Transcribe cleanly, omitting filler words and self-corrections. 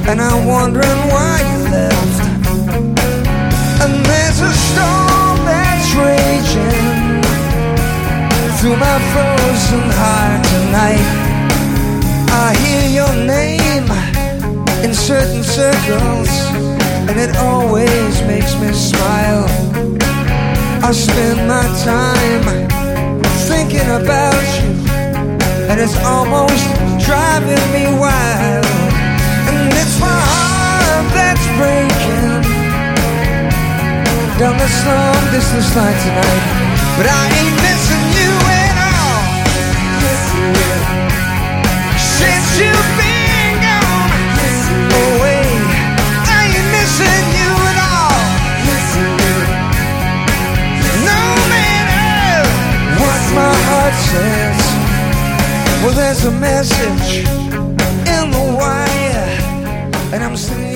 and I'm wondering why you left. And there's a storm that's raging through my frozen heart tonight. I hear your name in certain circles, and it always makes me smile. I spend my time thinking about you, and it's almost driving me wild. And it's my heart that's breaking down this long distance line tonight. But I ain't missing you at all. Since you've been gone away, I ain't missing you at all. No matter what my heart says, well, there's a message in the wire, and I'm singing.